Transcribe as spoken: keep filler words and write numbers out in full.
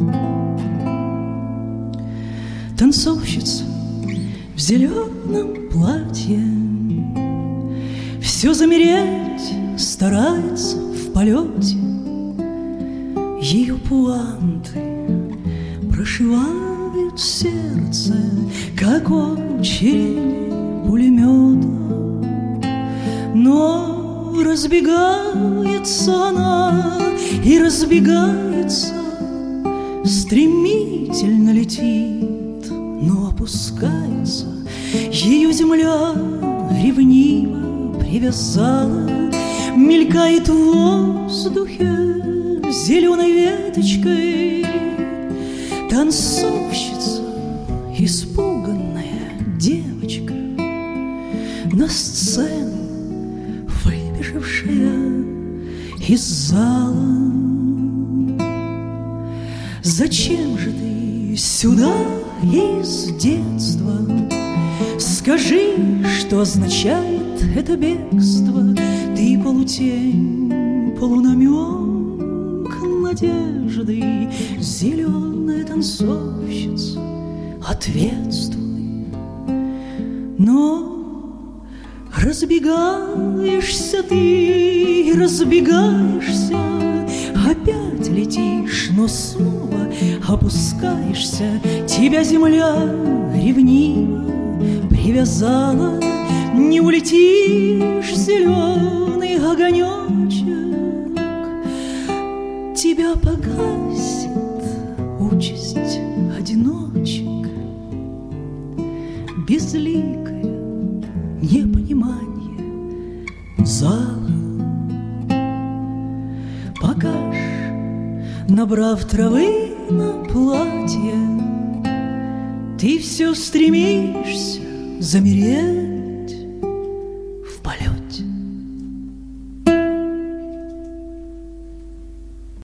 Танцовщица в зеленом платье все замереть старается в полете. Ее пуанты прошивают сердце, как очередь пулемета. Но разбегается она и разбегается, стремительно летит, но опускается. Ее земля ревниво привязала, мелькает в воздухе зеленой веточкой. Танцовщица, испуганная девочка, на сцену выбежавшая из зала. Зачем же ты сюда из детства? Скажи, что означает это бегство? Ты полутень, полунамек надежды, зеленая танцовщица, ответствуй. Но разбегаешься ты, разбегаешься, опять летишь, но снова опускаешься. Тебя земля ревниво привязала, не улетишь, зеленый огонечек. Тебя погасит участь одиночек, безликое непонимание зала. Пока ж, набрав травы на платье, ты все стремишься замереть